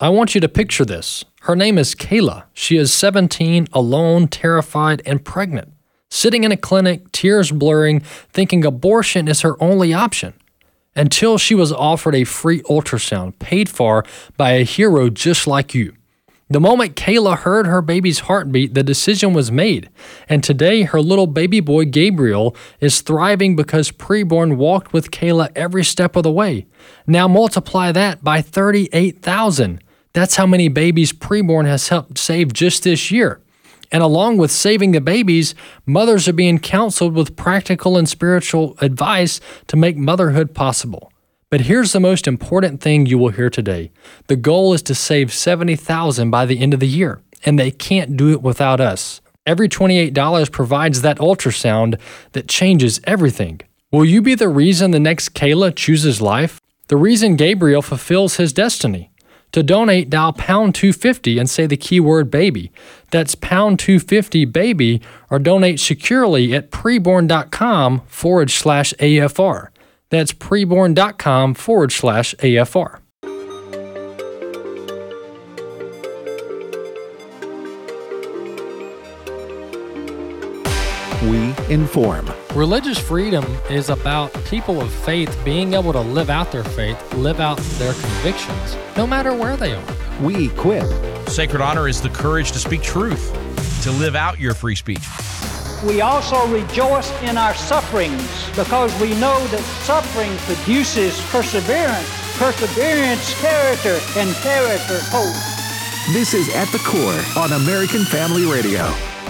I want you to picture this. Her name is Kayla. She is 17, alone, terrified, and pregnant, sitting in a clinic, tears blurring, thinking abortion is her only option, until she was offered a free ultrasound paid for by a hero just like you. The moment Kayla heard her baby's heartbeat, the decision was made, and today her little baby boy Gabriel is thriving because Preborn walked with Kayla every step of the way. Now multiply that by 38,000. That's how many babies Preborn has helped save just this year. And along with saving the babies, mothers are being counseled with practical and spiritual advice to make motherhood possible. But here's the most important thing you will hear today. The goal is to save 70,000 by the end of the year, and they can't do it without us. Every $28 provides that ultrasound that changes everything. Will you be the reason the next Kayla chooses life? The reason Gabriel fulfills his destiny? To donate, dial pound 250 and say the keyword baby. That's pound 250 baby, or donate securely at preborn.com/AFR. That's preborn.com/AFR. We inform. Religious freedom is about people of faith being able to live out their faith, live out their convictions, no matter where they are. We equip. Sacred honor is the courage to speak truth, to live out your free speech. We also rejoice in our sufferings because we know that suffering produces perseverance, perseverance, character, and character, hope. This is At the Core on American Family Radio.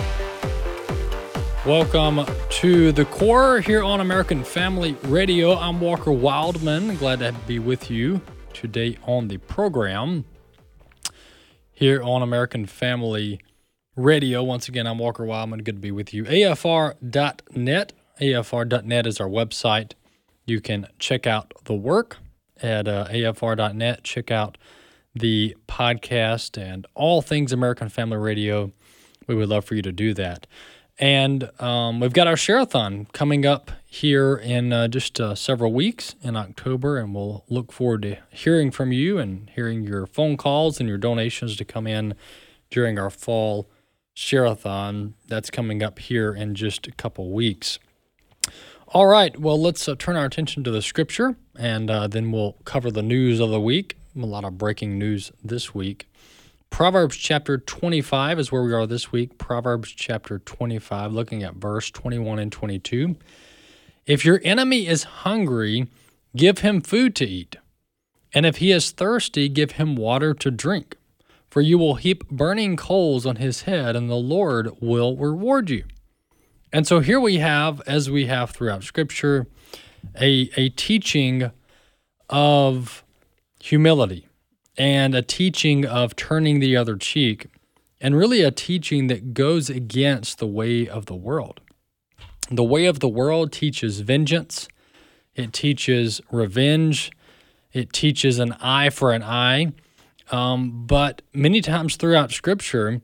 Welcome to The Core here on American Family Radio. I'm Walker Wildman. Glad to be with you today on the program here on American Family Radio. Once again, I'm Walker Wildman. Good to be with you. AFR.net. AFR.net is our website. You can check out the work at AFR.net. Check out the podcast and all things American Family Radio. We would love for you to do that. And we've got our Share-a-thon coming up here in just several weeks in October, and we'll look forward to hearing from you and hearing your phone calls and your donations to come in during our fall Share-a-thon. That's coming up here in just a couple weeks. All right, well, let's turn our attention to the Scripture, and then we'll cover the news of the week. A lot of breaking news this week. Proverbs chapter 25 is where we are this week. Proverbs chapter 25, looking at verse 21 and 22. If your enemy is hungry, give him food to eat. And if he is thirsty, give him water to drink. For you will heap burning coals on his head, and the Lord will reward you. And so here we have, as we have throughout Scripture, a teaching of humility, and a teaching of turning the other cheek, and really a teaching that goes against the way of the world. The way of the world teaches vengeance, it teaches revenge, it teaches an eye for an eye, but many times throughout Scripture,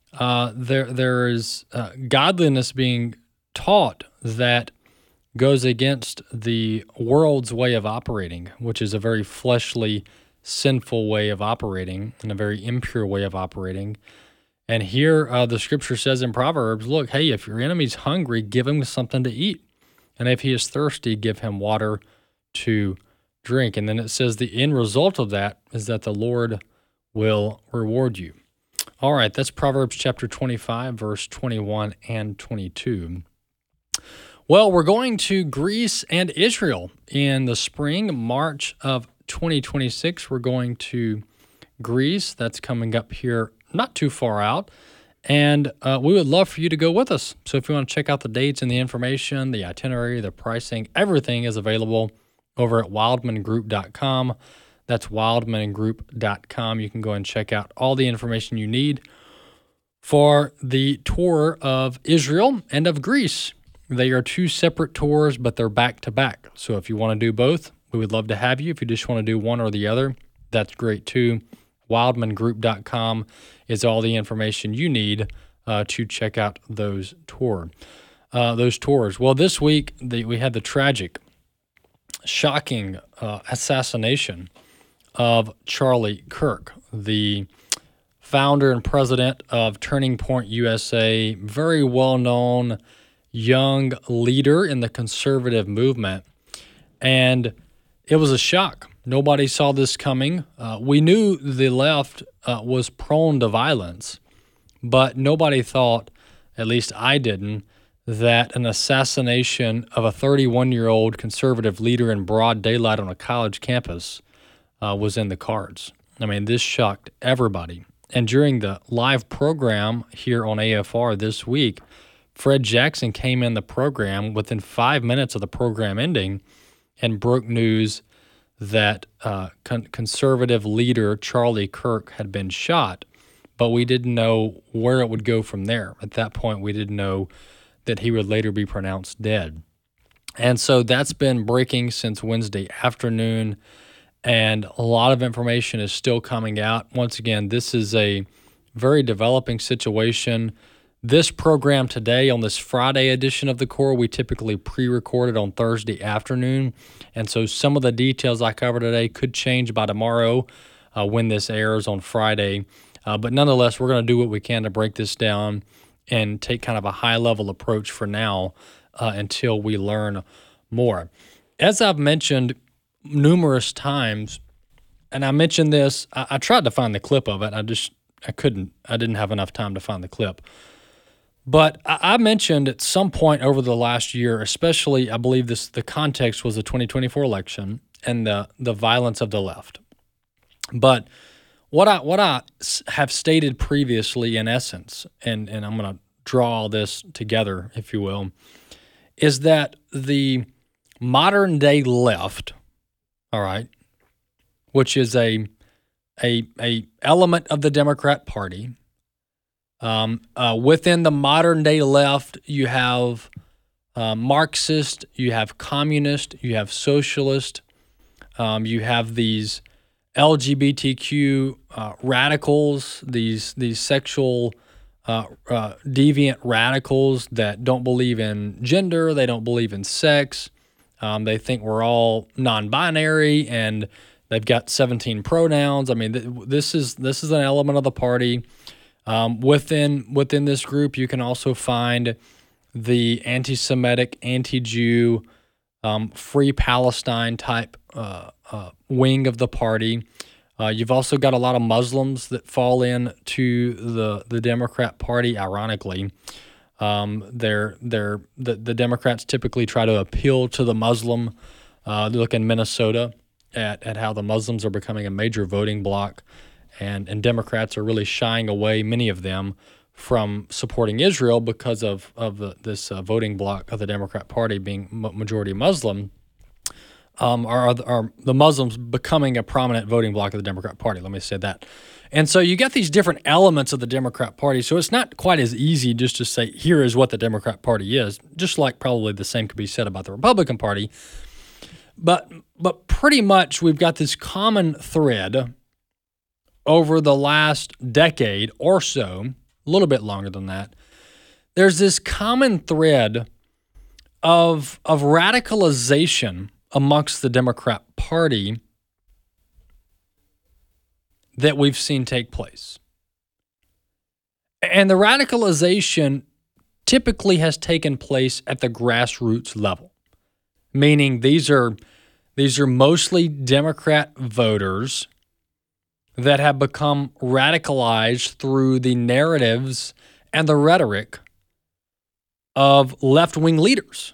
there is godliness being taught that goes against the world's way of operating, which is a very fleshly, sinful way of operating and a very impure way of operating. And here the Scripture says in Proverbs, look, hey, if your enemy's hungry, give him something to eat. And if he is thirsty, give him water to drink. And then it says the end result of that is that the Lord will reward you. All right, that's Proverbs chapter 25, verse 21 and 22. Well, we're going to Greece and Israel in the spring, March of 2026. We're going to Greece. That's coming up here not too far out. And we would love for you to go with us. So if you want to check out the dates and the information, the itinerary, the pricing, everything is available over at wildmangroup.com. That's wildmangroup.com. You can go and check out all the information you need for the tour of Israel and of Greece. They are two separate tours, but they're back-to-back. So if you want to do both, we would love to have you. If you just want to do one or the other, that's great too. wildmangroup.com is all the information you need to check out those tours. Well, this week we had the tragic, shocking assassination of Charlie Kirk, the founder and president of Turning Point USA, very well-known young leader in the conservative movement. And it was a shock. Nobody saw this coming. We knew the left was prone to violence, but nobody thought, at least I didn't, that an assassination of a 31-year-old conservative leader in broad daylight on a college campus was in the cards. I mean, this shocked everybody. And during the live program here on AFR this week, Fred Jackson came in the program within 5 minutes of the program ending and broke news that conservative leader Charlie Kirk had been shot, but we didn't know where it would go from there. At that point, we didn't know that he would later be pronounced dead. And so that's been breaking since Wednesday afternoon, and a lot of information is still coming out. Once again, this is a very developing situation. This program today, on this Friday edition of The Core, we typically pre-recorded on Thursday afternoon, and so some of the details I cover today could change by tomorrow when this airs on Friday. But nonetheless, we're going to do what we can to break this down and take kind of a high-level approach for now until we learn more. As I've mentioned numerous times, and I mentioned this, I tried to find the clip of it. I couldn't. I didn't have enough time to find the clip. But I mentioned at some point over the last year, especially I believe the context was the 2024 election and the violence of the left. But what I have stated previously, in essence, and I'm going to draw all this together, if you will, is that the modern day left, all right, which is a element of the Democrat Party. Within the modern day left, you have Marxist, you have communist, you have socialist, you have these LGBTQ radicals, these sexual deviant radicals that don't believe in gender, they don't believe in sex, they think we're all non-binary, and they've got 17 pronouns. I mean, this is an element of the party. Within this group, you can also find the anti-Semitic, anti-Jew, Free Palestine type wing of the party. You've also got a lot of Muslims that fall into the Democrat Party. Ironically, the Democrats typically try to appeal to the Muslim. Look in Minnesota at how the Muslims are becoming a major voting bloc. And Democrats are really shying away, many of them, from supporting Israel because of this voting bloc of the Democrat Party being majority Muslim. Are the Muslims becoming a prominent voting bloc of the Democrat Party? Let me say that. And so you got these different elements of the Democrat Party. So it's not quite as easy just to say, here is what the Democrat Party is, just like probably the same could be said about the Republican Party. But pretty much we've got this common thread over the last decade or so, a little bit longer than that. There's this common thread of radicalization amongst the Democrat Party that we've seen take place. And the radicalization typically has taken place at the grassroots level, meaning these are mostly Democrat voters that have become radicalized through the narratives and the rhetoric of left-wing leaders.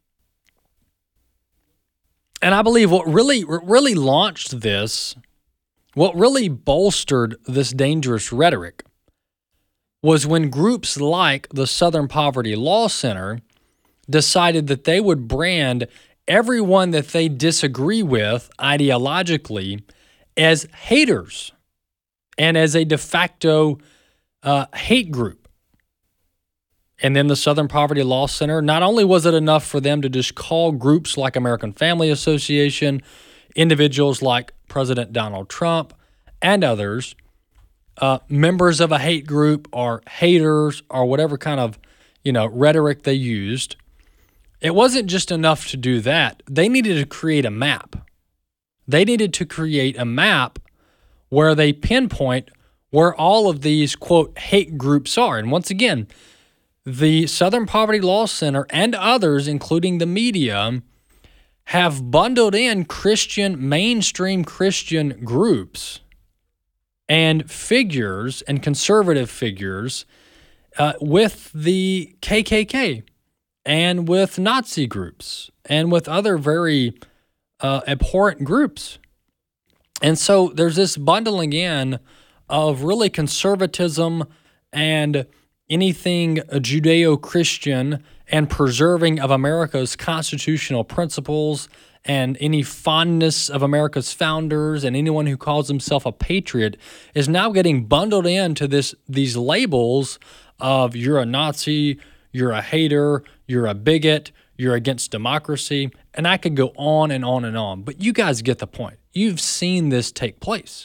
And I believe what really launched this, what really bolstered this dangerous rhetoric, was when groups like the Southern Poverty Law Center decided that they would brand everyone that they disagree with ideologically as haters and as a de facto hate group. And then the Southern Poverty Law Center, not only was it enough for them to just call groups like American Family Association, individuals like President Donald Trump and others, members of a hate group or haters or whatever kind of rhetoric they used. It wasn't just enough to do that. They needed to create a map They needed to create a map where they pinpoint where all of these, quote, hate groups are. And once again, the Southern Poverty Law Center and others, including the media, have bundled in mainstream Christian groups and figures and conservative figures with the KKK and with Nazi groups and with other very abhorrent groups. And so there's this bundling in of really conservatism and anything Judeo-Christian and preserving of America's constitutional principles and any fondness of America's founders and anyone who calls himself a patriot is now getting bundled into these labels of you're a Nazi, you're a hater, you're a bigot, you're against democracy, and I could go on and on and on. But you guys get the point. You've seen this take place.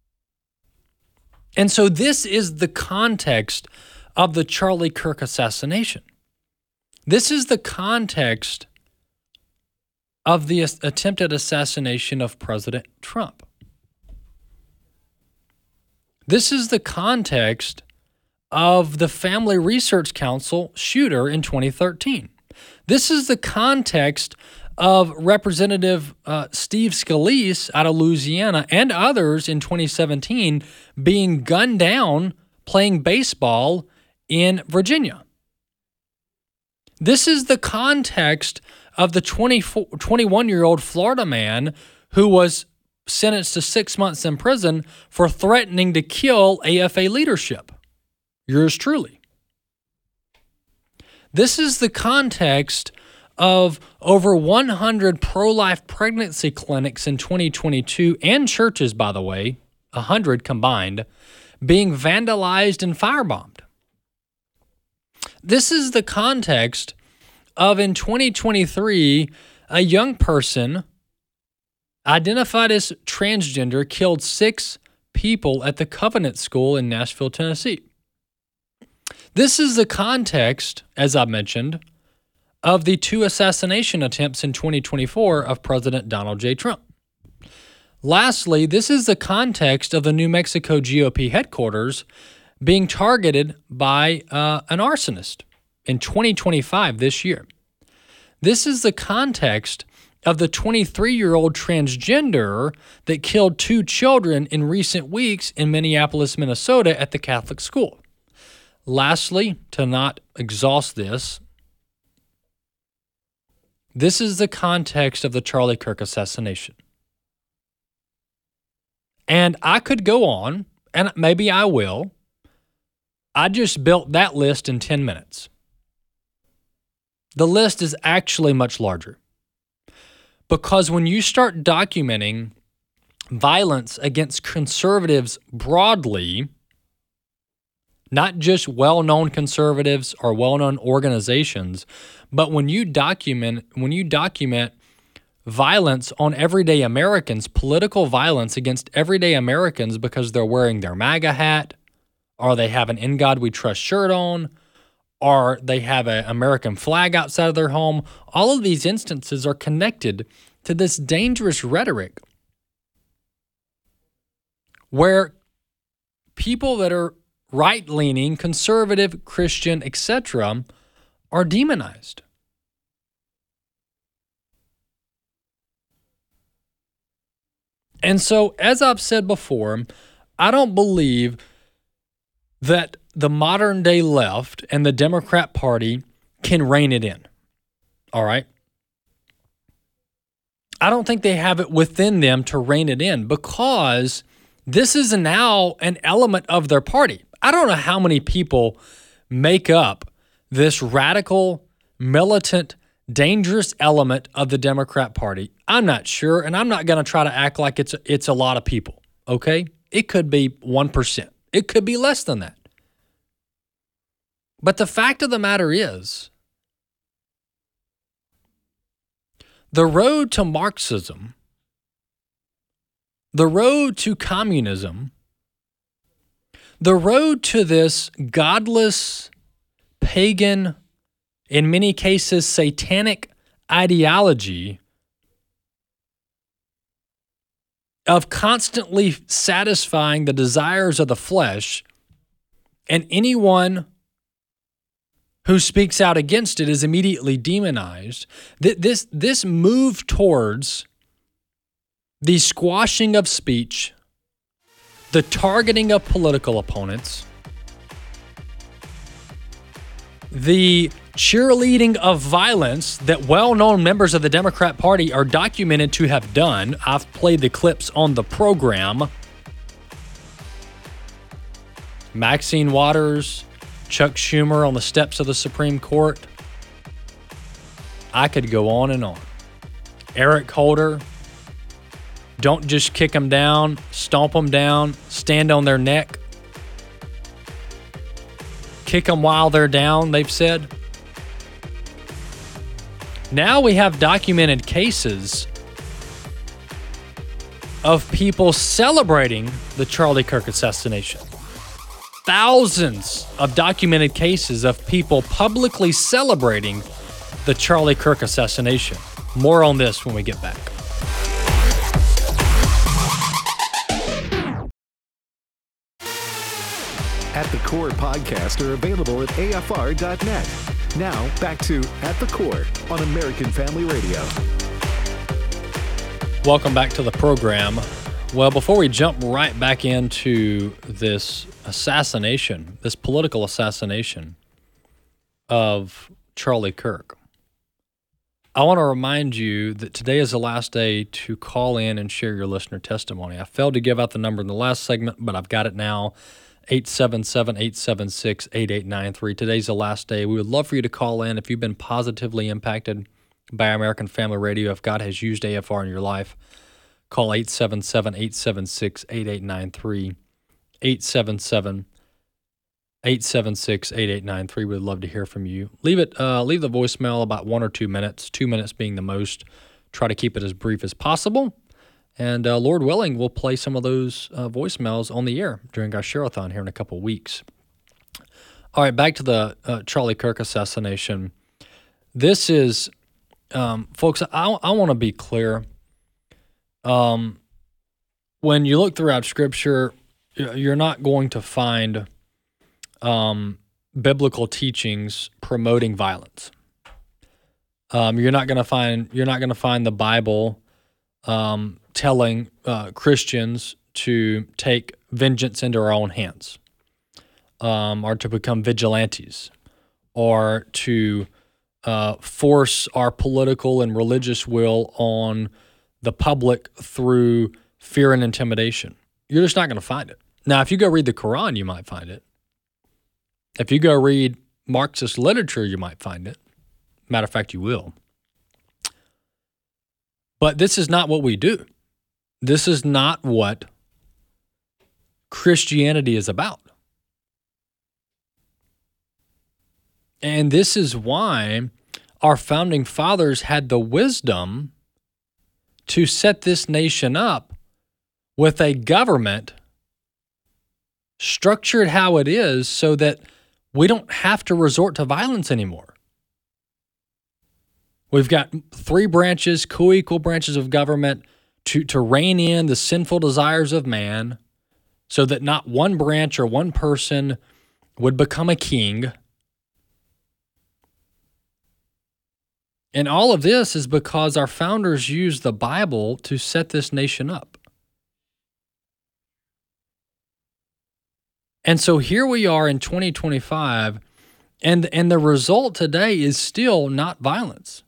And so this is the context of the Charlie Kirk assassination. This is the context of the attempted assassination of President Trump. This is the context of the Family Research Council shooter in 2013. This is the context of Representative Steve Scalise out of Louisiana and others in 2017 being gunned down playing baseball in Virginia. This is the context of the 21-year-old Florida man who was sentenced to 6 months in prison for threatening to kill AFA leadership. Yours truly. This is the context of over 100 pro-life pregnancy clinics in 2022 and churches, by the way, 100 combined, being vandalized and firebombed. This is the context of, in 2023, a young person identified as transgender killed 6 people at the Covenant School in Nashville, Tennessee. This is the context, as I mentioned, of the 2 assassination attempts in 2024 of President Donald J. Trump. Lastly, this is the context of the New Mexico GOP headquarters being targeted by an arsonist in 2025 this year. This is the context of the 23-year-old transgender that killed 2 children in recent weeks in Minneapolis, Minnesota at the Catholic school. Lastly, to not exhaust this is the context of the Charlie Kirk assassination. And I could go on, and maybe I will. I just built that list in 10 minutes. The list is actually much larger. Because when you start documenting violence against conservatives broadly, not just well-known conservatives or well-known organizations, but when you document violence on everyday Americans, political violence against everyday Americans because they're wearing their MAGA hat, or they have an In God We Trust shirt on, or they have an American flag outside of their home, all of these instances are connected to this dangerous rhetoric where people that are right-leaning, conservative, Christian, etc., are demonized. And so, as I've said before, I don't believe that the modern-day left and the Democrat Party can rein it in. All right? I don't think they have it within them to rein it in because this is now an element of their party. I don't know how many people make up this radical, militant, dangerous element of the Democrat Party. I'm not sure, and I'm not going to try to act like it's a lot of people, okay? It could be 1%. It could be less than that. But the fact of the matter is, the road to Marxism, the road to communism, the road to this godless, pagan, in many cases satanic ideology of constantly satisfying the desires of the flesh, and anyone who speaks out against it is immediately demonized. This move towards the squashing of speech, the targeting of political opponents, the cheerleading of violence that well-known members of the Democrat Party are documented to have done. I've played the clips on the program. Maxine Waters, Chuck Schumer on the steps of the Supreme Court. I could go on and on. Eric Holder. Don't just kick them down, stomp them down, stand on their neck. Kick them while they're down, they've said. Now we have documented cases of people celebrating the Charlie Kirk assassination. Thousands of documented cases of people publicly celebrating the Charlie Kirk assassination. More on this when we get back. At the Core podcast are available at afr.net. Now, back to At the Core on American Family Radio. Welcome back to the program. Well, before we jump right back into this assassination, this political assassination of Charlie Kirk, I want to remind you that today is the last day to call in and share your listener testimony. I failed to give out the number in the last segment, but I've got it now. 877-876-8893. Today's the last day. We would love for you to call in if you've been positively impacted by American Family Radio, if God has used AFR in your life. Call 877-876-8893. 877-876-8893. We'd love to hear from you. Leave the voicemail about 1 or 2 minutes, 2 minutes being the most. Try to keep it as brief as possible. And Lord willing, we'll play some of those voicemails on the air during our share-a-thon here in a couple of weeks. All right, back to the Charlie Kirk assassination. This is, folks, I want to be clear. When you look throughout Scripture, you're not going to find biblical teachings promoting violence. You're not going to find the Bible telling Christians to take vengeance into our own hands, or to become vigilantes, or to force our political and religious will on the public through fear and intimidation. You're just not going to find it. Now, if you go read the Quran, you might find it. If you go read Marxist literature, you might find it. Matter of fact, you will. But this is not what we do. This is not what Christianity is about. And this is why our founding fathers had the wisdom to set this nation up with a government structured how it is so that we don't have to resort to violence anymore. We've got 3 branches, co-equal branches of government to rein in the sinful desires of man so that not one branch or one person would become a king. And all of this is because our founders used the Bible to set this nation up. And so here we are in 2025, and the result today is still not violence.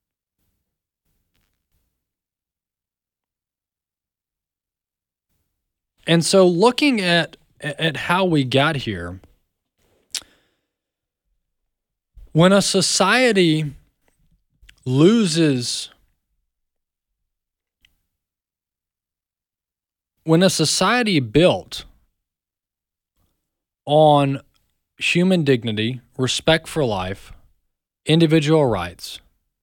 And so looking at how we got here, when a society loses, when a society built on human dignity, respect for life, individual rights,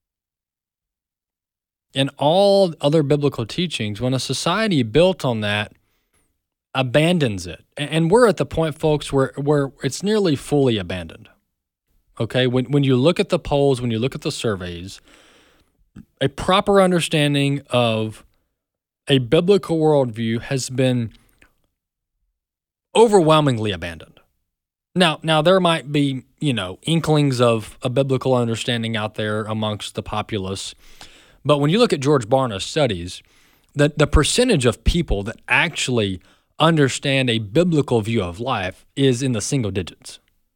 and all other biblical teachings, when a society built on that abandons it, and we're at the point, folks, where it's nearly fully abandoned. Okay, when you look at the polls, when you look at the surveys, a proper understanding of a biblical worldview has been overwhelmingly abandoned. Now there might be, inklings of a biblical understanding out there amongst the populace, but when you look at George Barna's studies, the percentage of people that actually understand a biblical view of life is in the single digits.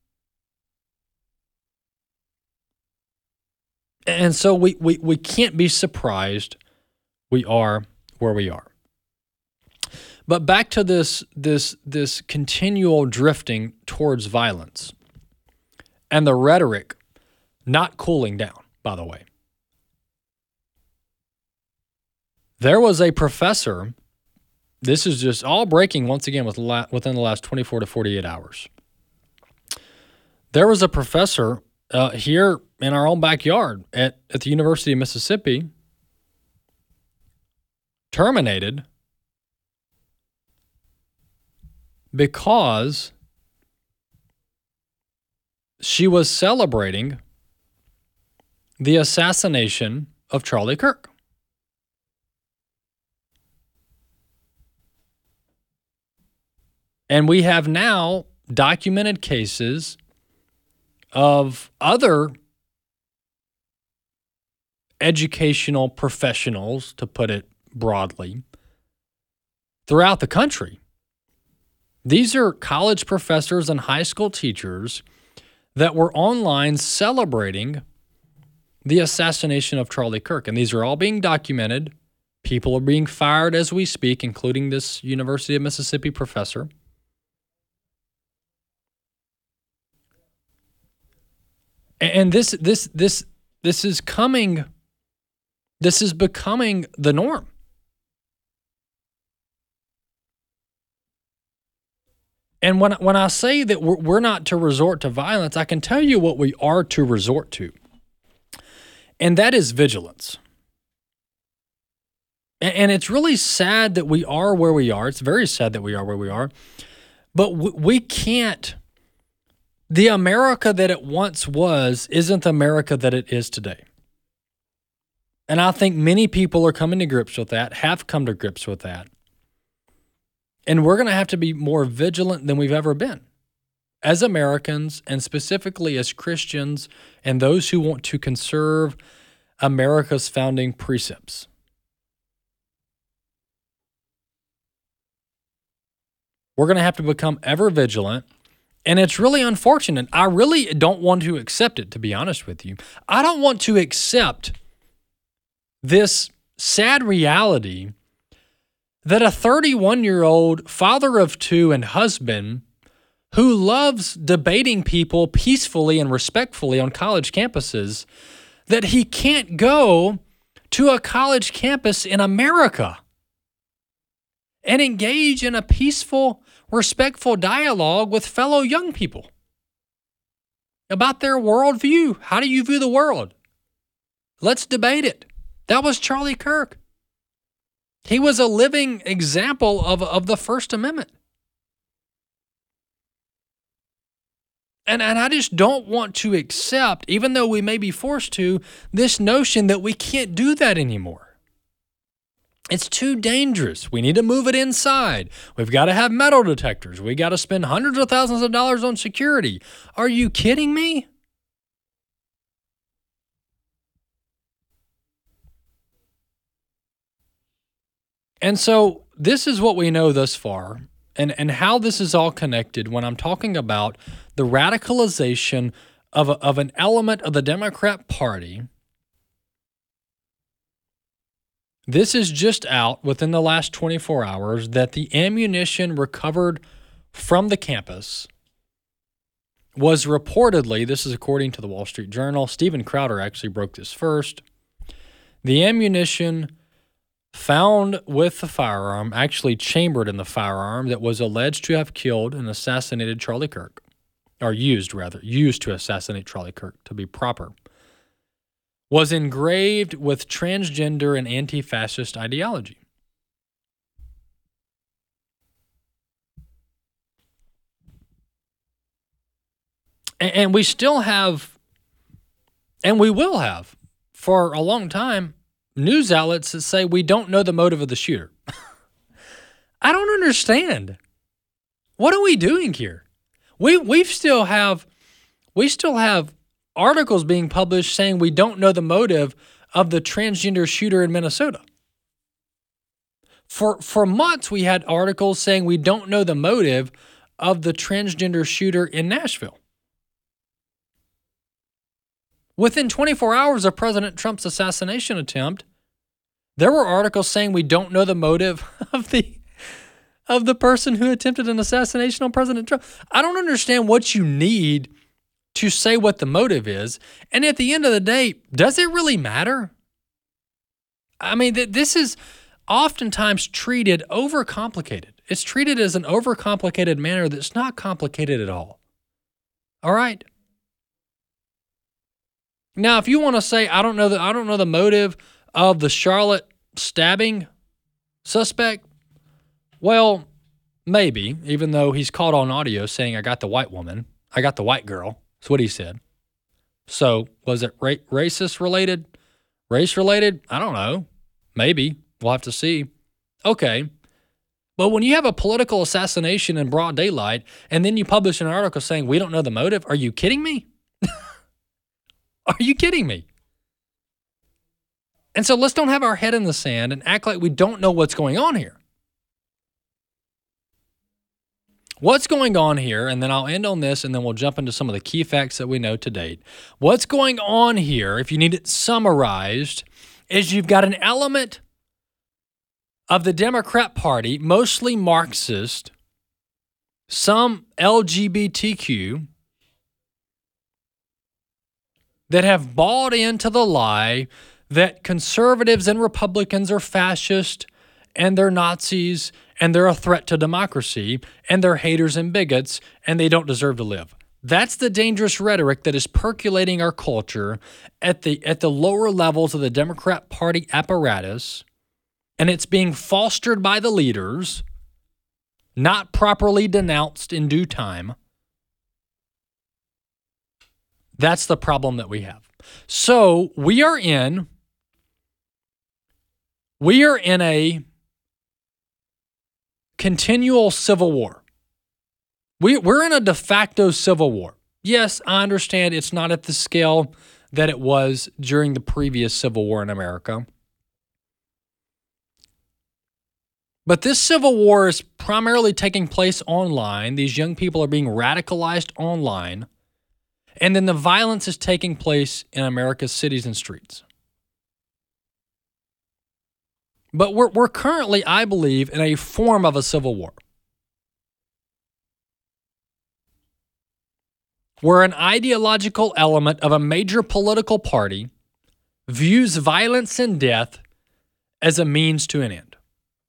And so we can't be surprised we are where we are. But back to this continual drifting towards violence and the rhetoric not cooling down, by the way. There was a professor, this is just all breaking once again within the last 24 to 48 hours. There was a professor here in our own backyard at the University of Mississippi terminated because she was celebrating the assassination of Charlie Kirk. And we have now documented cases of other educational professionals, to put it broadly, throughout the country. These are college professors and high school teachers that were online celebrating the assassination of Charlie Kirk. And these are all being documented. People are being fired as we speak, including this University of Mississippi professor. And this is coming. This is becoming the norm. And when I say that we're not to resort to violence, I can tell you what we are to resort to. And that is vigilance. And it's really sad that we are where we are. It's very sad that we are where we are. But we can't. The America that it once was isn't the America that it is today. And I think many people are coming to grips with that, have come to grips with that. And we're going to have to be more vigilant than we've ever been as Americans, and specifically as Christians and those who want to conserve America's founding precepts. We're going to have to become ever vigilant. And it's really unfortunate. I really don't want to accept it, to be honest with you. I don't want to accept this sad reality that a 31-year-old father of two and husband who loves debating people peacefully and respectfully on college campuses, that he can't go to a college campus in America and engage in a peaceful, respectful dialogue with fellow young people about their worldview. How do you view the world? Let's debate it. That was Charlie Kirk. He was a living example of the First Amendment. And I just don't want to accept, even though we may be forced to, this notion that we can't do that anymore. It's too dangerous. We need to move it inside. We've got to have metal detectors. We got to spend hundreds of thousands of dollars on security. Are you kidding me? And so this is what we know thus far, and how this is all connected when I'm talking about the radicalization of an element of the Democrat Party. This is just out within the last 24 hours that the ammunition recovered from the campus was reportedly, this is according to the Wall Street Journal, Steven Crowder actually broke this first, the ammunition found with the firearm, actually chambered in the firearm that was alleged to have killed and assassinated Charlie Kirk, or used to assassinate Charlie Kirk, to be proper, was engraved with transgender and anti-fascist ideology. And we still have, and we will have, for a long time, news outlets that say we don't know the motive of the shooter. I don't understand. What are we doing here? We still have articles being published saying we don't know the motive of the transgender shooter in Minnesota. For months, we had articles saying we don't know the motive of the transgender shooter in Nashville. Within 24 hours of President Trump's assassination attempt, there were articles saying we don't know the motive of the person who attempted an assassination on President Trump. I don't understand what you need to say what the motive is. And at the end of the day, does it really matter? I mean, this is oftentimes treated overcomplicated. It's treated as an overcomplicated manner that's not complicated at all. All right? Now, if you want to say, I don't know the motive of the Charlotte stabbing suspect, well, maybe, even though he's caught on audio saying, I got the white woman, I got the white girl. That's what he said. So was it racist related? Race related? I don't know. Maybe. We'll have to see. Okay. But when you have a political assassination in broad daylight and then you publish an article saying we don't know the motive, are you kidding me? Are you kidding me? And so let's don't have our head in the sand and act like we don't know what's going on here. What's going on here, and then I'll end on this, and then we'll jump into some of the key facts that we know to date. What's going on here, if you need it summarized, is you've got an element of the Democrat Party, mostly Marxist, some LGBTQ, that have bought into the lie that conservatives and Republicans are fascist and they're Nazis and they're a threat to democracy and they're haters and bigots and they don't deserve to live. That's the dangerous rhetoric that is percolating our culture at the lower levels of the Democrat Party apparatus, and it's being fostered by the leaders, not properly denounced in due time. That's the problem that we have. So we are in a continual civil war. We're in a de facto civil war. Yes, I understand it's not at the scale that it was during the previous civil war in America. But this civil war is primarily taking place online. These young people are being radicalized online. And then the violence is taking place in America's cities and streets. But we're currently, I believe, in a form of a civil war, where an ideological element of a major political party views violence and death as a means to an end.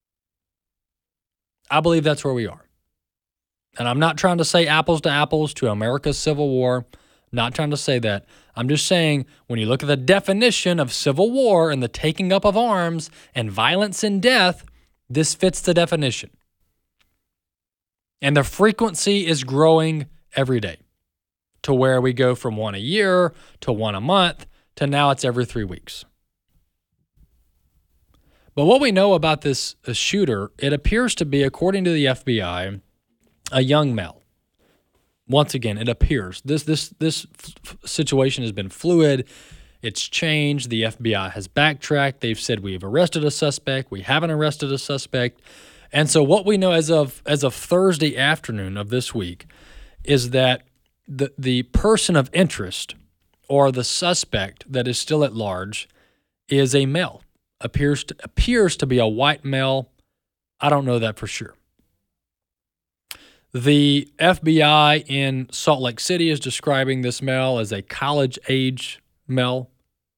I believe that's where we are. And I'm not trying to say apples to apples to America's Civil War. Not trying to say that. I'm just saying when you look at the definition of civil war and the taking up of arms and violence and death, this fits the definition. And the frequency is growing every day to where we go from one a year to one a month to now it's every 3 weeks. But what we know about this shooter, it appears to be, according to the FBI, a young male. Once again, it appears this situation has been fluid. It's changed. The FBI has backtracked. They've said we've arrested a suspect. We haven't arrested a suspect. And so what we know as of Thursday afternoon of this week is that the person of interest or the suspect that is still at large is a male. Appears to be a white male. I don't know that for sure. The FBI in Salt Lake City is describing this male as a college-age male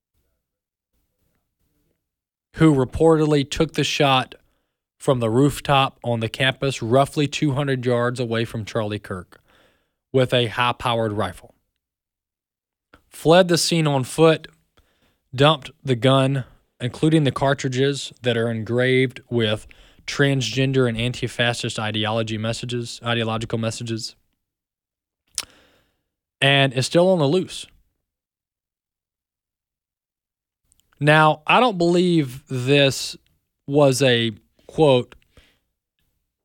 who reportedly took the shot from the rooftop on the campus roughly 200 yards away from Charlie Kirk with a high-powered rifle. Fled the scene on foot, dumped the gun, including the cartridges that are engraved with transgender and anti-fascist ideological messages, and is still on the loose. Now, I don't believe this was a, quote,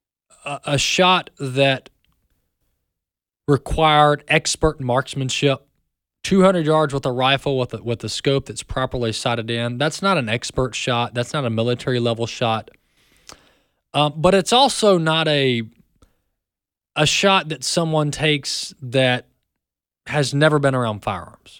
a shot that required expert marksmanship. 200 yards with a rifle with a scope that's properly sighted in. That's not an expert shot. That's not a military level shot. But it's also not a shot that someone takes that has never been around firearms.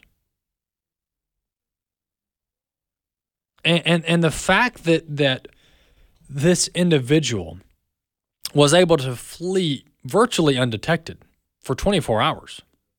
And the fact that this individual was able to flee virtually undetected for 24 hours,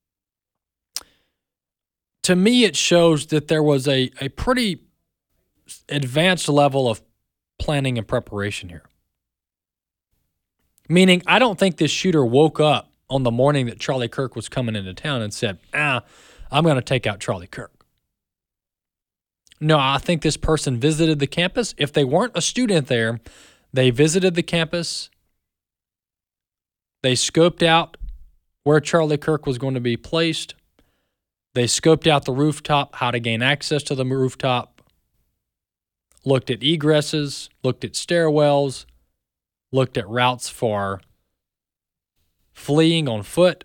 to me, it shows that there was a pretty advanced level of planning and preparation here. Meaning, I don't think this shooter woke up on the morning that Charlie Kirk was coming into town and said, I'm going to take out Charlie Kirk. No, I think this person visited the campus. If they weren't a student there, they visited the campus. They scoped out where Charlie Kirk was going to be placed. They scoped out the rooftop, how to gain access to the rooftop, looked at egresses, looked at stairwells, looked at routes for fleeing on foot.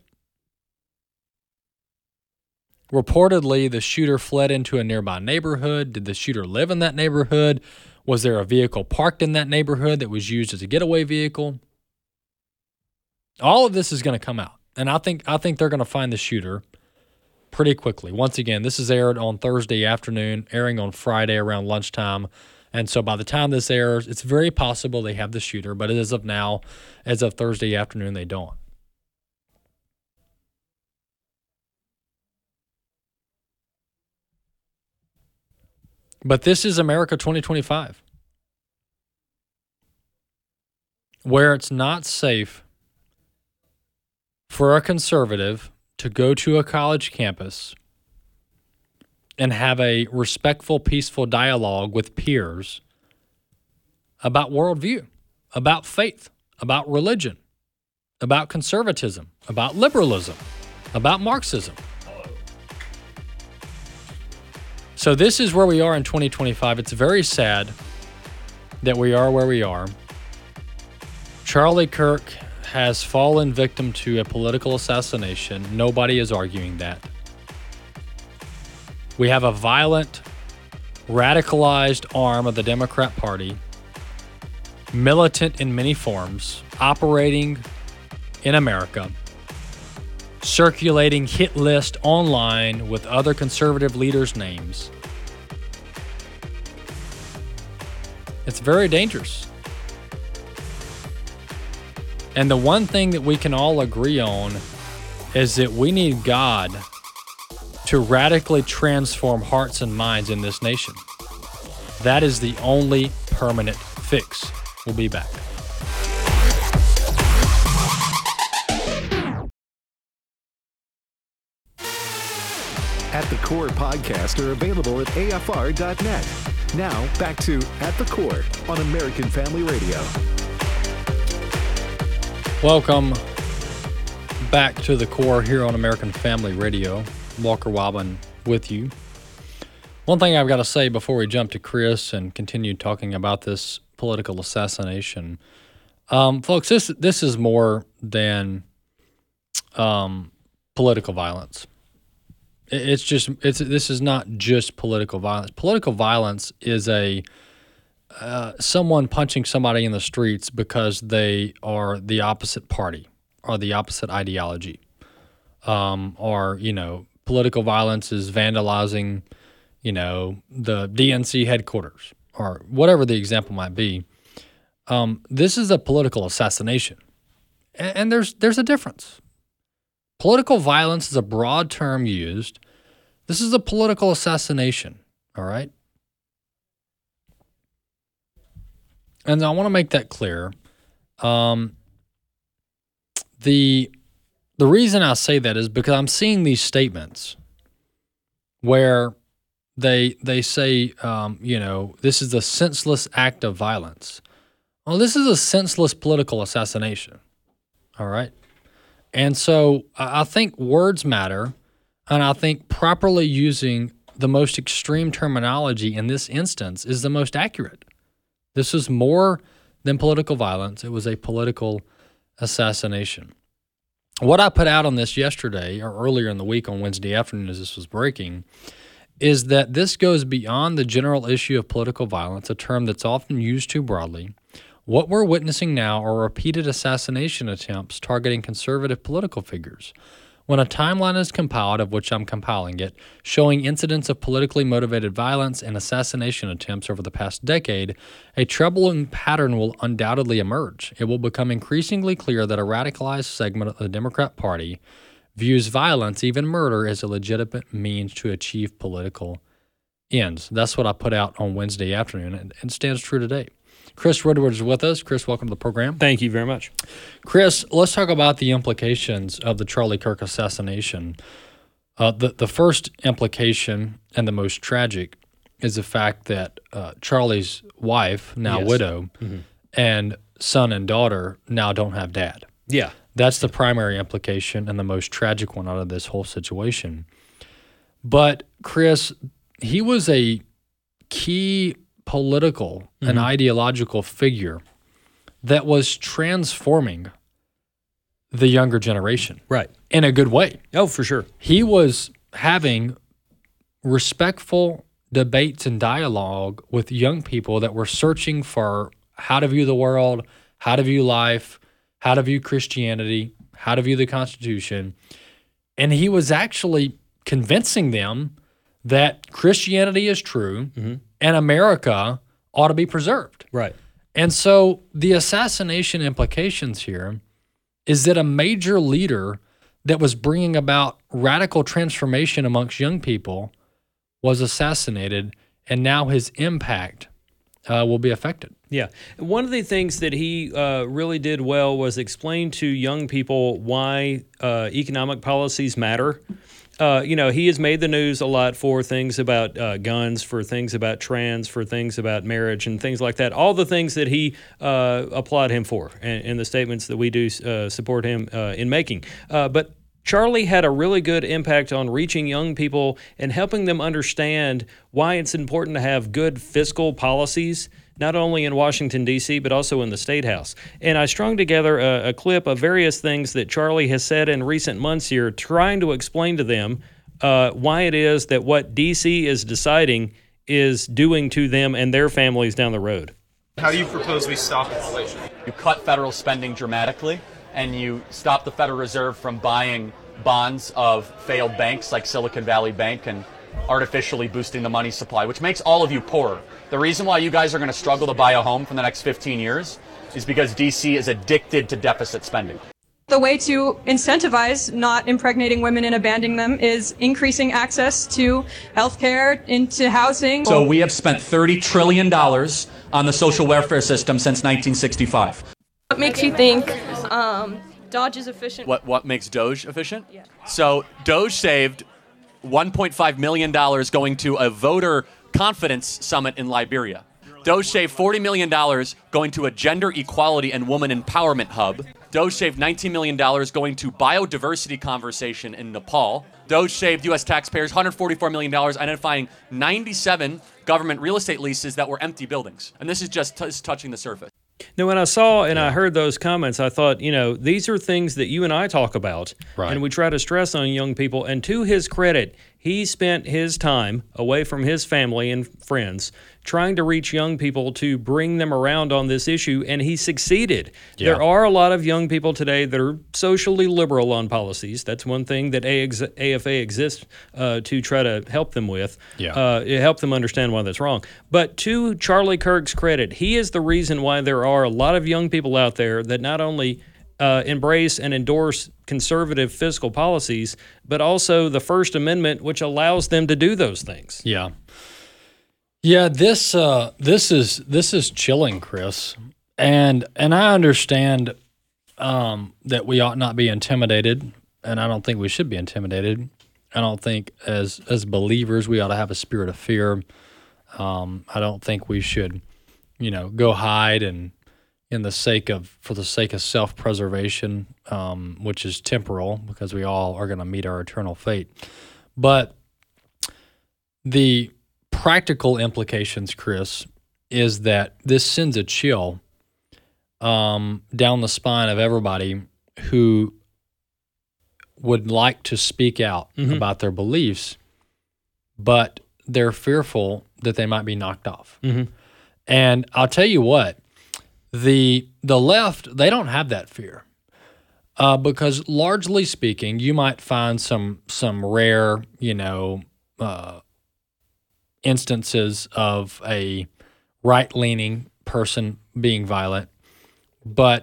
Reportedly, the shooter fled into a nearby neighborhood. Did the shooter live in that neighborhood? Was there a vehicle parked in that neighborhood that was used as a getaway vehicle? All of this is going to come out, and I think they're going to find the shooter pretty quickly. Once again, this is aired on Thursday afternoon, airing on Friday around lunchtime. And so by the time this airs, it's very possible they have the shooter, but as of now, as of Thursday afternoon, they don't. But this is America 2025, where it's not safe for a conservative to go to a college campus and have a respectful, peaceful dialogue with peers about worldview, about faith, about religion, about conservatism, about liberalism, about Marxism. So this is where we are in 2025. It's very sad that we are where we are. Charlie Kirk has fallen victim to a political assassination. Nobody is arguing that. We have a violent, radicalized arm of the Democrat Party, militant in many forms, operating in America, circulating hit list online with other conservative leaders' names. It's very dangerous. And the one thing that we can all agree on is that we need God to radically transform hearts and minds in this nation. That is the only permanent fix. We'll be back. At the Core podcasts are available at AFR.net. Now, back to At the Core on American Family Radio. Welcome back to the Core here on American Family Radio. Walker Wildman with you. One thing I've got to say before we jump to Chris and continue talking about this political assassination, folks, this is more than political violence. This is not just political violence. Political violence is someone punching somebody in the streets because they are the opposite party or the opposite ideology. Political violence is vandalizing, the DNC headquarters or whatever the example might be. This is a political assassination, and there's a difference. Political violence is a broad term used. This is a political assassination, all right? And I want to make that clear. The reason I say that is because I'm seeing these statements where they say, this is a senseless act of violence. Well, this is a senseless political assassination, all right? And so I think words matter, and I think properly using the most extreme terminology in this instance is the most accurate. This is more than political violence. It was a political assassination. What I put out on this yesterday or earlier in the week on Wednesday afternoon as this was breaking is that this goes beyond the general issue of political violence, a term that's often used too broadly. What we're witnessing now are repeated assassination attempts targeting conservative political figures. When a timeline is compiled, of which I'm compiling it, showing incidents of politically motivated violence and assassination attempts over the past decade, a troubling pattern will undoubtedly emerge. It will become increasingly clear that a radicalized segment of the Democrat Party views violence, even murder, as a legitimate means to achieve political ends. That's what I put out on Wednesday afternoon, and stands true today. Chris Woodward is with us. Chris, welcome to the program. Thank you very much. Chris, let's talk about the implications of the Charlie Kirk assassination. The first implication, and the most tragic, is the fact that Charlie's wife, now widow, and son and daughter now don't have dad. Yeah. That's the primary implication and the most tragic one out of this whole situation. But, Chris, he was a key political and ideological figure that was transforming the younger generation. Right. In a good way. Oh, for sure. He was having respectful debates and dialogue with young people that were searching for how to view the world, how to view life, how to view Christianity, how to view the Constitution. And he was actually convincing them that Christianity is true and America ought to be preserved. Right. And so the assassination implications here is that a major leader that was bringing about radical transformation amongst young people was assassinated, and now his impact will be affected. Yeah. One of the things that he really did well was explain to young people why economic policies matter. He has made the news a lot for things about guns, for things about trans, for things about marriage and things like that. All the things that he applaud him for and the statements that we do support him in making. But Charlie had a really good impact on reaching young people and helping them understand why it's important to have good fiscal policies, not only in Washington, D.C., but also in the State House. And I strung together a clip of various things that Charlie has said in recent months here, trying to explain to them why it is that what D.C. is deciding is doing to them and their families down the road. How do you propose we stop inflation? You cut federal spending dramatically, and you stop the Federal Reserve from buying bonds of failed banks like Silicon Valley Bank and artificially boosting the money supply, which makes all of you poorer. The reason why you guys are going to struggle to buy a home for the next 15 years is because D.C. is addicted to deficit spending. The way to incentivize not impregnating women and abandoning them is increasing access to health care, into housing. So we have spent $30 trillion on the social welfare system since 1965. What makes you think Dodge is efficient? What makes Doge efficient? Yeah. So Doge saved $1.5 million going to a voter confidence summit in Liberia. Doge saved $40 million going to a gender equality and woman empowerment hub. Doge saved $19 million going to biodiversity conversation in Nepal. Doge saved U.S. taxpayers $144 million identifying 97 government real estate leases that were empty buildings. And this is just touching the surface. Now, when I saw and I heard those comments, I thought, these are things that you and I talk about, right, and we try to stress on young people. And to his credit, he spent his time away from his family and friends trying to reach young people to bring them around on this issue, and he succeeded. Yeah. There are a lot of young people today that are socially liberal on policies. That's one thing that AFA exists to try to help them with, help them understand why that's wrong. But to Charlie Kirk's credit, he is the reason why there are a lot of young people out there that not only embrace and endorse conservative fiscal policies, but also the First Amendment, which allows them to do those things. Yeah. Yeah, this is chilling, Chris, and I understand that we ought not be intimidated, and I don't think we should be intimidated. I don't think as believers we ought to have a spirit of fear. I don't think we should, go hide and for the sake of self-preservation, which is temporal, because we all are going to meet our eternal fate. But the practical implications, Chris, is that this sends a chill down the spine of everybody who would like to speak out about their beliefs, but they're fearful that they might be knocked off. And I'll tell you what, the left, they don't have that fear. Because largely speaking, you might find some rare, instances of a right-leaning person being violent, but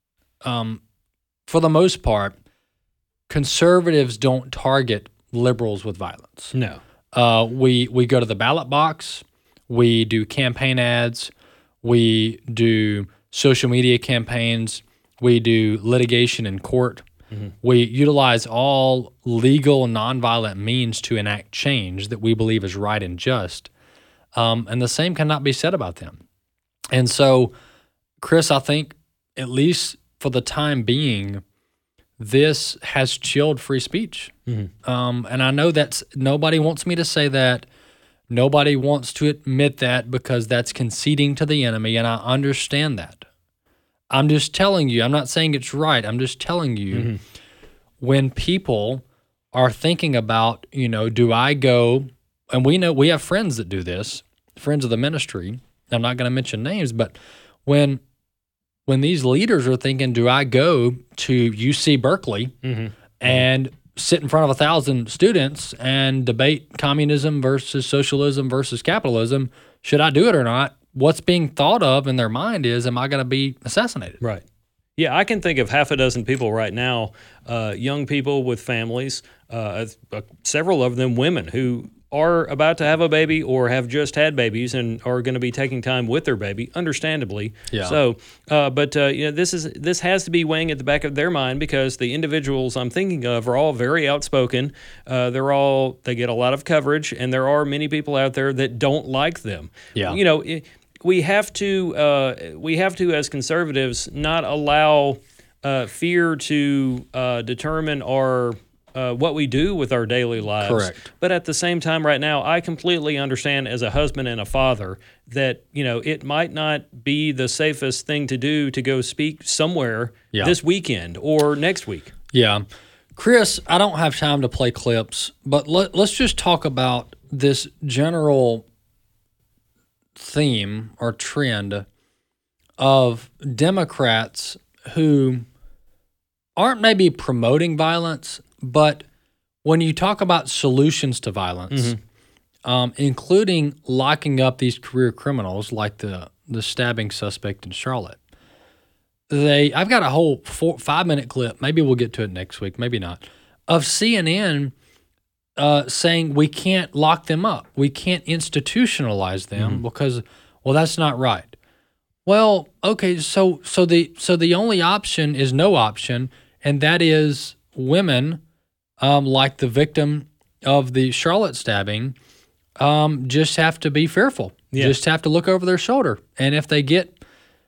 for the most part, conservatives don't target liberals with violence. No. We go to the ballot box, we do campaign ads, we do social media campaigns, we do litigation in court. We utilize all legal, nonviolent means to enact change that we believe is right and just. And the same cannot be said about them. And so, Chris, I think, at least for the time being, this has chilled free speech. And I know nobody wants me to say that. Nobody wants to admit that because that's conceding to the enemy, and I understand that. I'm just telling you, I'm not saying it's right. I'm just telling you, when people are thinking about, do I go, and we have friends that do this, friends of the ministry. I'm not going to mention names, but when these leaders are thinking, do I go to UC Berkeley and sit in front of 1,000 students and debate communism versus socialism versus capitalism? Should I do it or not? What's being thought of in their mind is, am I going to be assassinated? Right. Yeah, I can think of half a dozen people right now, young people with families, several of them women who are about to have a baby or have just had babies and are going to be taking time with their baby, understandably. Yeah. So, this has to be weighing at the back of their mind because the individuals I'm thinking of are all very outspoken. They get a lot of coverage, and there are many people out there that don't like them. Yeah. We have to, as conservatives, not allow fear to determine what we do with our daily lives. Correct. But at the same time, right now, I completely understand as a husband and a father that it might not be the safest thing to do to go speak somewhere this weekend or next week. Yeah. Chris, I don't have time to play clips, but let's just talk about this general theme or trend of Democrats who aren't maybe promoting violence, but when you talk about solutions to violence, including locking up these career criminals like the stabbing suspect in Charlotte, I've got a whole 5-minute clip, maybe we'll get to it next week, maybe not, of CNN saying we can't lock them up. We can't institutionalize them because, well, that's not right. Well, okay, so the only option is no option, and that is women, like the victim of the Charlotte stabbing, just have to be fearful. Yeah. Just have to look over their shoulder. And if they get,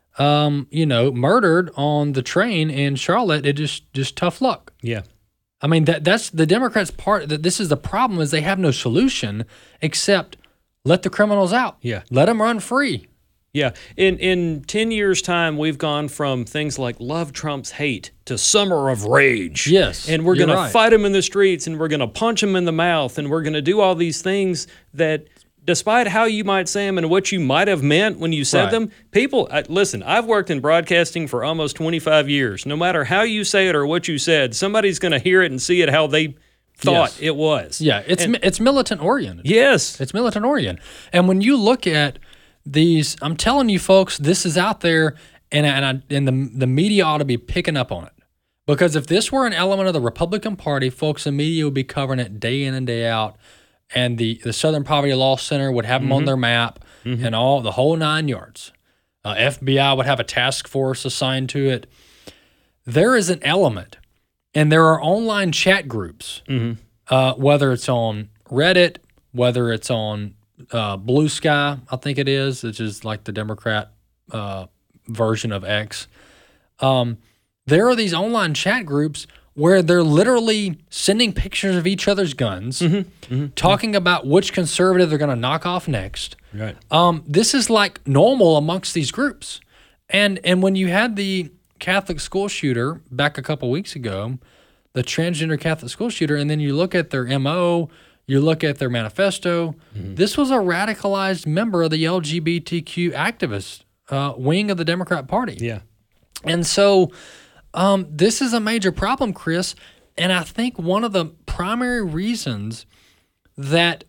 murdered on the train in Charlotte, it just tough luck. Yeah. I mean, that's the Democrats' part. That this is the problem is they have no solution except let the criminals out. Yeah. Let them run free. Yeah. In 10 years' time, we've gone from things like love trumps hate to summer of rage. Yes, And we're you're going right. to fight them in the streets, and we're going to punch them in the mouth, and we're going to do all these things that, despite how you might say them and what you might have meant when you said Right. them, people, listen, I've worked in broadcasting for almost 25 years. No matter how you say it or what you said, somebody's going to hear it and see it how they thought Yes. it was. Yeah, it's militant oriented. Yes. It's militant oriented. And when you look at these, I'm telling you folks, this is out there, and the media ought to be picking up on it. Because if this were an element of the Republican Party, folks, the media would be covering it day in and day out. And the Southern Poverty Law Center would have them on their map and all the whole 9 yards. FBI would have a task force assigned to it. There is an element, and there are online chat groups, whether it's on Reddit, whether it's on Blue Sky, I think it is, which is like the Democrat version of X. There are these online chat groups where they're literally sending pictures of each other's guns, talking about which conservative they're going to knock off next. Right. This is like normal amongst these groups. And when you had the Catholic school shooter back a couple weeks ago, the transgender Catholic school shooter, and then you look at their MO, you look at their manifesto, this was a radicalized member of the LGBTQ activist wing of the Democrat Party. Yeah. And so this is a major problem, Chris. And I think one of the primary reasons that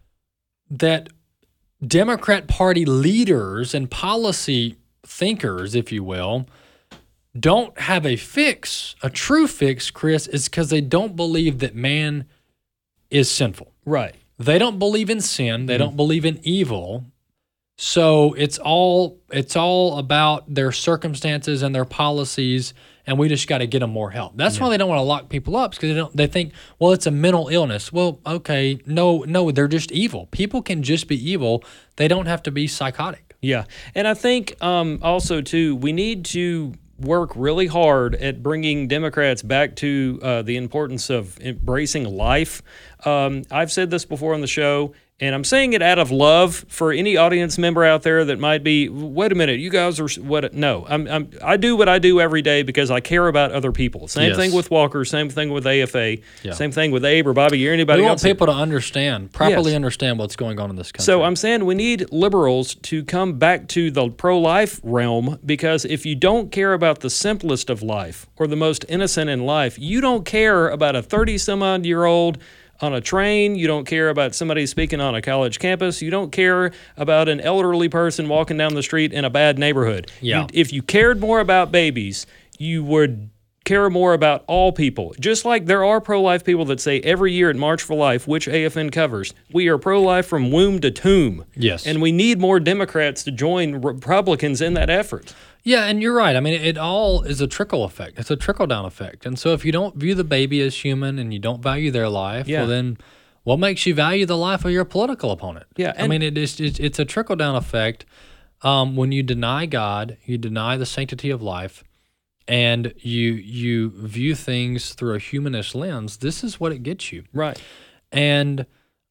Democrat Party leaders and policy thinkers, if you will, don't have a true fix, Chris, is because they don't believe that man is sinful. Right. They don't believe in sin. They don't believe in evil. So it's all about their circumstances and their policies, and we just got to get them more help. That's why they don't want to lock people up, because they think, well, it's a mental illness. Well, okay, no, they're just evil. People can just be evil. They don't have to be psychotic. Yeah, and I think also too, we need to work really hard at bringing Democrats back to the importance of embracing life. I've said this before on the show, and I'm saying it out of love for any audience member out there that might be, wait a minute, you guys are what? No, I do what I do every day because I care about other people. Same thing with Walker, same thing with AFA, same thing with Abe or Bobby or anybody else. We want people to understand, properly understand what's going on in this country. So I'm saying we need liberals to come back to the pro-life realm, because if you don't care about the simplest of life or the most innocent in life, you don't care about a 30-some-odd-year-old on a train. You don't care about somebody speaking on a college campus. You don't care about an elderly person walking down the street in a bad neighborhood. Yeah. If you cared more about babies, you would care more about all people. Just like there are pro-life people that say every year at March for Life, which AFN covers, we are pro-life from womb to tomb. Yes. And we need more Democrats to join Republicans in that effort. Yeah, and you're right. I mean, it all is a trickle effect. It's a trickle-down effect. And so if you don't view the baby as human and you don't value their life, well, then what makes you value the life of your political opponent? Yeah, I mean, it's a trickle-down effect. When you deny God, you deny the sanctity of life, and you view things through a humanist lens, this is what it gets you. Right. And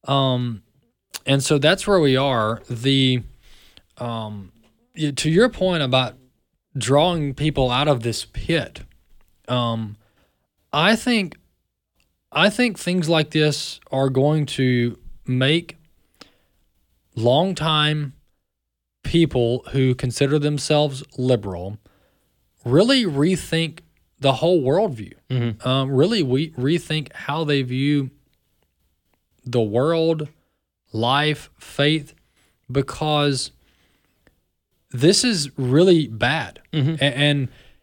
so that's where we are. To your point about drawing people out of this pit, I think things like this are going to make longtime people who consider themselves liberal really rethink the whole worldview. Really rethink how they view the world, life, faith, because this is really bad. And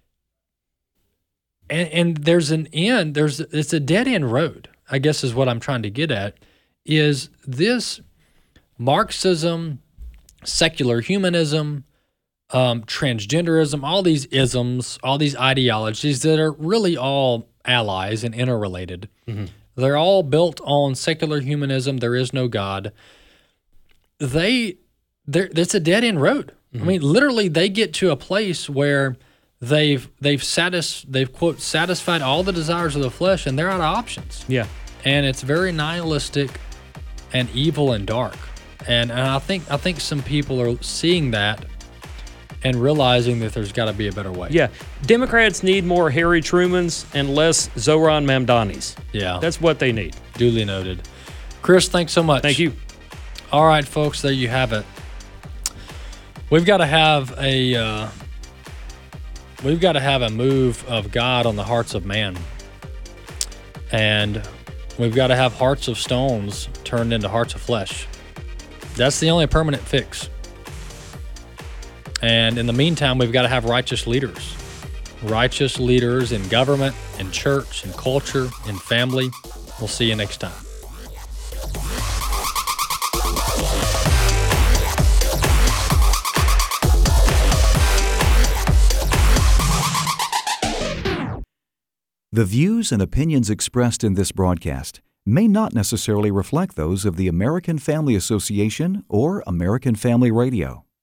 there's an end. It's a dead end road, I guess is what I'm trying to get at, is this Marxism, secular humanism, transgenderism, all these isms, all these ideologies that are really all allies and interrelated. They're all built on secular humanism. There is no God. It's a dead end road. I mean, literally, they get to a place where they've quote satisfied all the desires of the flesh, and they're out of options. Yeah, and it's very nihilistic and evil and dark. And I think some people are seeing that and realizing that there's got to be a better way. Yeah, Democrats need more Harry Trumans and less Zohran Mamdanis. Yeah, that's what they need. Duly noted. Chris, thanks so much. Thank you. All right, folks, there you have it. We've got to have a move of God on the hearts of man, and we've got to have hearts of stones turned into hearts of flesh. That's the only permanent fix. And in the meantime, we've got to have righteous leaders in government, in church, in culture, in family. We'll see you next time. The views and opinions expressed in this broadcast may not necessarily reflect those of the American Family Association or American Family Radio.